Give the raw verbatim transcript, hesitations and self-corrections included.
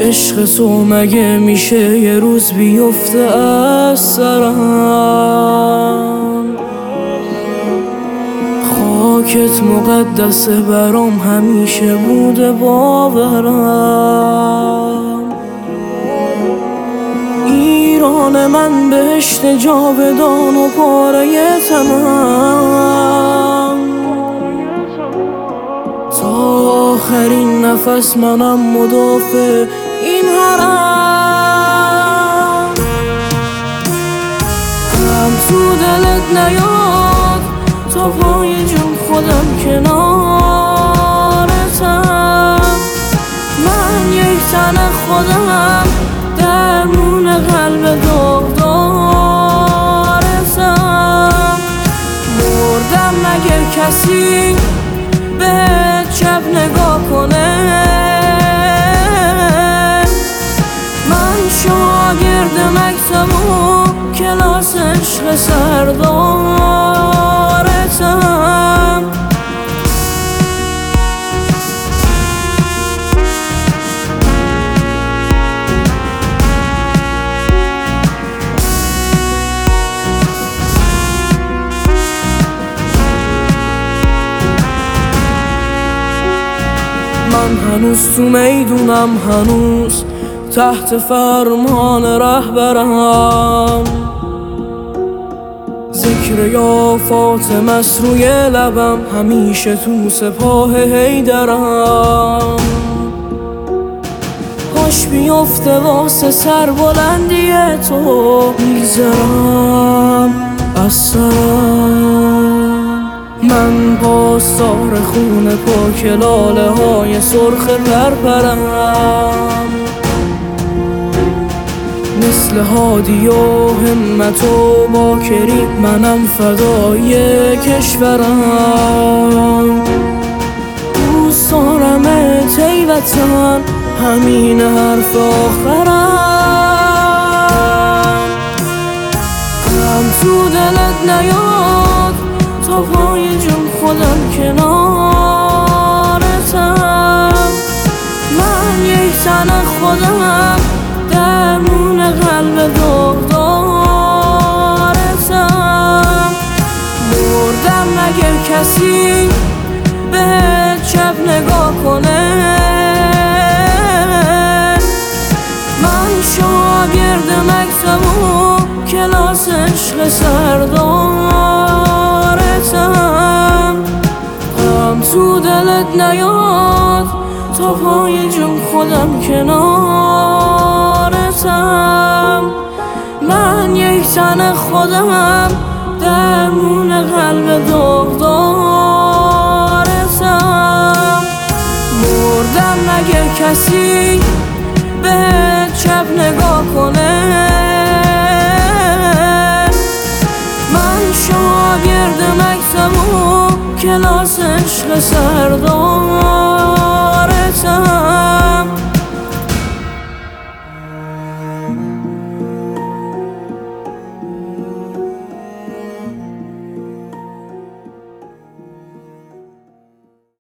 عشق تو مگه میشه یه روز بیفته از سرم؟ خاکت مقدسه برام همیشه بوده باورم. ایران من بهشت جاودان و پاره تنم، تا آخرین نفس منم مدافع این حرم. هم تو دلت نیاد تا پای جون خودم کنارتم. من یک تن خودم درمون قلب داغدارتم. مردم مگه کسی بهت چپ نگاه کنه؟ من شاگرد مکتب و کلاس عشق سردارتم. من هنوز تو میدونم، هنوز تحت فرمان رهبرم. ذکر یا فاطمه است روی لبم، همیشه تو سپاه حیدرم. پاش بیفته واسه سربلندی تو میگذرم از سرم. من پاسدار خون پاک لاله های سرخ پرپرم. مثل هادی و همت و باکری منم فدای کشورم. دوست دارم ای وطن، همین حرف آخرم. هم تو دلت نیاد تا پای جون خودم کنارتم. من یک تن خودم درمون قلب داغدارتم. مردم مگه کسی بهت چپ نگاه کنه؟ من شاگرد مکتب و کلاس عشق سردارتم. هم تو دلت نیاد تا پای جون خودم کنارتم. من یک تن خودم درمون قلب داغدارتم. مردم مگه کسی بهت چپ نگاه کنه؟ من شاگرد مکتب و کلاس عشق سردار